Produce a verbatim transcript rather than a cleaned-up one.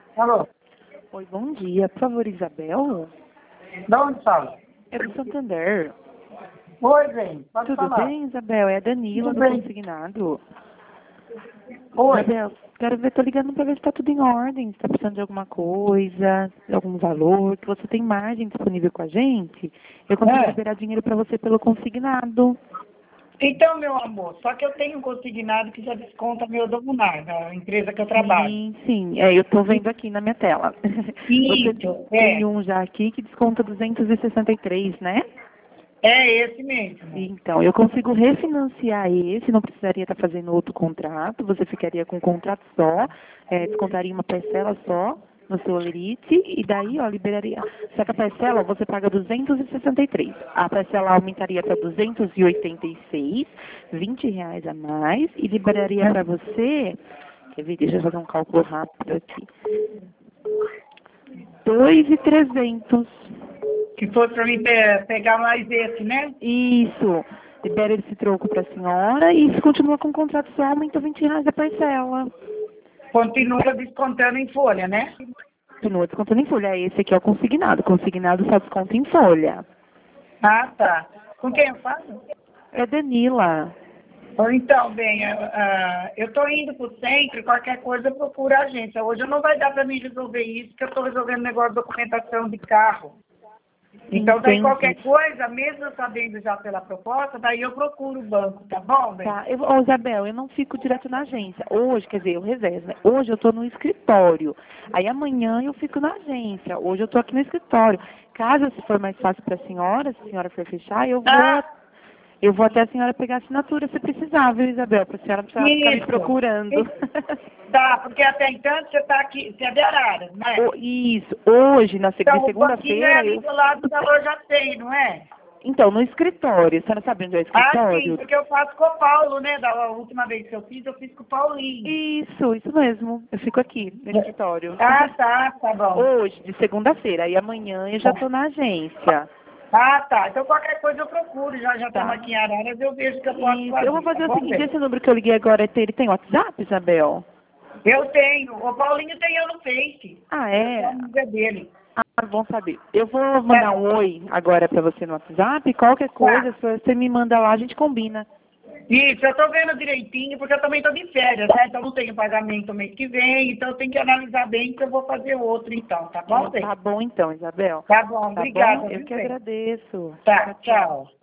Alô? Oi, bom dia. Por favor, Isabel? Da onde fala? É do Santander. Oi, bem. Pode Tudo falar. bem, Isabel? É a Danila Tudo do bem. Consignado. Oi. Isabel, quero ver, tô ligando pra ver se tá tudo em ordem, se tá precisando de alguma coisa, de algum valor, que você tem margem disponível com a gente. Eu consigo É. liberar dinheiro pra você pelo consignado. Então, meu amor, só que eu tenho um consignado que já desconta meu domunar, da empresa que eu trabalho. Sim, sim. É, eu tô vendo aqui na minha tela. Você Isso, tem é. um já aqui que desconta duzentos e sessenta e três, né? É esse mesmo. Então, eu consigo refinanciar esse, não precisaria estar fazendo outro contrato, você ficaria com um contrato só, é, descontaria uma parcela só no seu lerite, e daí, ó, liberaria. Só que a parcela você paga duzentos e sessenta e três. A parcela aumentaria para duzentos e oitenta e seis, vinte reais a mais, e liberaria para você, quer ver, deixa eu fazer um cálculo rápido aqui, dois mil e trezentos. Que foi para mim pe- pegar mais esse, né? Isso. Libera esse troco para a senhora e se continua com o contrato só, aumenta vinte reais a parcela. Continua descontando em folha, né? Continua descontando em folha. Esse aqui é o consignado. Consignado só desconta em folha. Ah, tá. Com quem eu falo? É Danila. Ou Então, bem, ah, ah, eu estou indo para o centro, qualquer coisa procura a agência. Hoje não vai dar para mim resolver isso, porque eu estou resolvendo negócio de documentação de carro. Então, daí Entendi. qualquer coisa, mesmo eu sabendo já pela proposta, daí eu procuro o banco, tá bom, bem? Tá. Eu, ô, Isabel, eu não fico direto na agência. Hoje, quer dizer, eu reservo, né? Hoje eu estou no escritório. Aí amanhã eu fico na agência. Hoje eu estou aqui no escritório. Caso se for mais fácil para a senhora, se a senhora for fechar, eu vou Ah, Eu vou até a senhora pegar a assinatura se precisar, viu, Isabel? Para a senhora precisar ficar me isso. procurando. Tá, porque até então você está aqui, você é de Arara, né? O- Isso. Hoje, na seg- de Então, o banquinho é segunda-feira, ali eu... do lado da loja T, não é? Então, no escritório. A senhora sabe onde é o Ah, sim, escritório? porque eu faço com o Paulo, né? Da última vez que eu fiz, eu fiz com o Paulinho. Isso, isso mesmo. Eu fico aqui, no escritório. Ah, tá, tá bom. Hoje, de segunda-feira. E amanhã eu já estou na agência. Ah, tá. Então qualquer coisa eu procuro. Já já estamos Tá? aqui em Araras, eu vejo o que eu posso Isso. Eu vou fazer. Tá fazer o bom, seguinte, bem? esse número que eu liguei agora, é ele tem WhatsApp, Isabel? Eu tenho. O Paulinho tem eu no Face. Ah, Eu sou é? amiga dele. Ah, bom saber. Eu vou mandar um oi agora para você no WhatsApp. Qualquer coisa, Tá. se você me manda lá, a gente combina. Isso, eu tô vendo direitinho, porque eu também tô de férias, né? Então não tenho pagamento mês que vem, então eu tenho que analisar bem que eu vou fazer outro então, tá bom, bem? Tá bom então, Isabel. Tá bom, Tá obrigada, bom? Eu viu, que bem? agradeço. Tá, tchau.